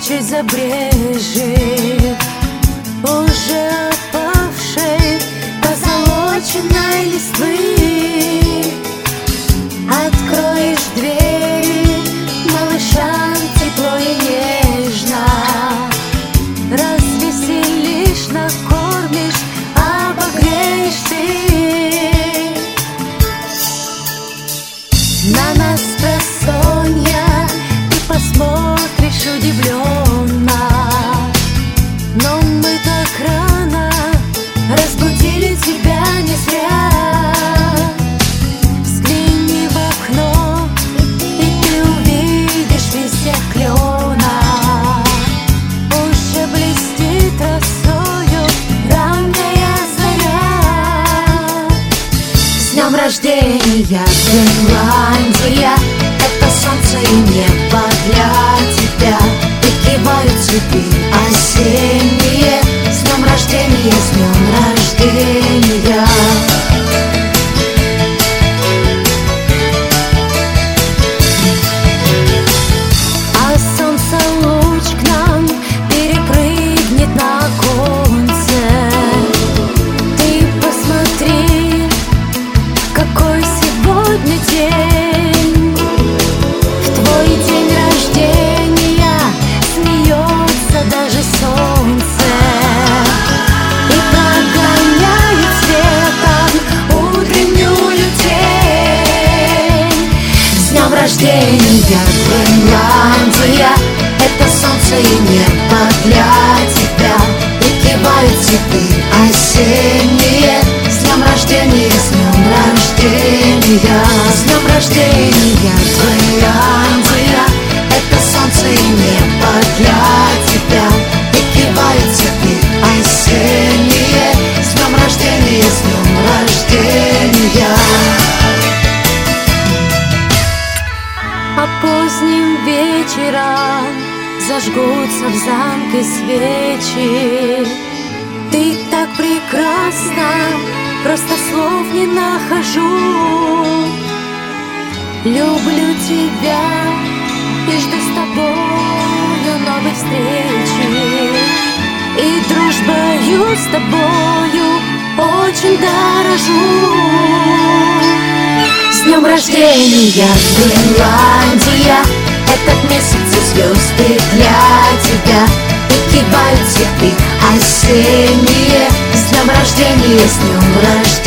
чуть забрежет уже опавшей позолоченной листвы. Откроешь двери малышам тепло и нежно, развеселишь, накормишь, обогреешь ты. На нас просонья ты посмотришь удивленно, но мы так рано разбудили тебя не зря. Взгляни в окно, и ты увидишь везде клена. Уже блестит росою ранняя заря. С днем рождения, Гренландия! Это солнце и небо для тебя, и кивают цветы осенние. С днем рождения, с днем рождения! А солнце луч к нам перепрыгнет на оконце. Ты посмотри, какой сегодня день. В твой день рождения смеется даже солнце и прогоняет светом утреннюю тень. С днем рождения, Гренландия! Это солнце и небо для тебя, и кивают цветы осенние. С днем рождения, с днем рождения! С днем рождения, Гренландия! Это солнце и небо для тебя, и кивают цветы осенние. С днем рождения, с днем рождения! А поздним вечером зажгутся в замке свечи. Ты так прекрасна, просто слов не нахожу. Люблю тебя и жду с тобою новой встречи. И дружбою с тобою очень дорожу. С днем рождения, Гренландия! Этот месяц и звезды для тебя, и кивают цветы осенние. С днем рождения, с днем рождения!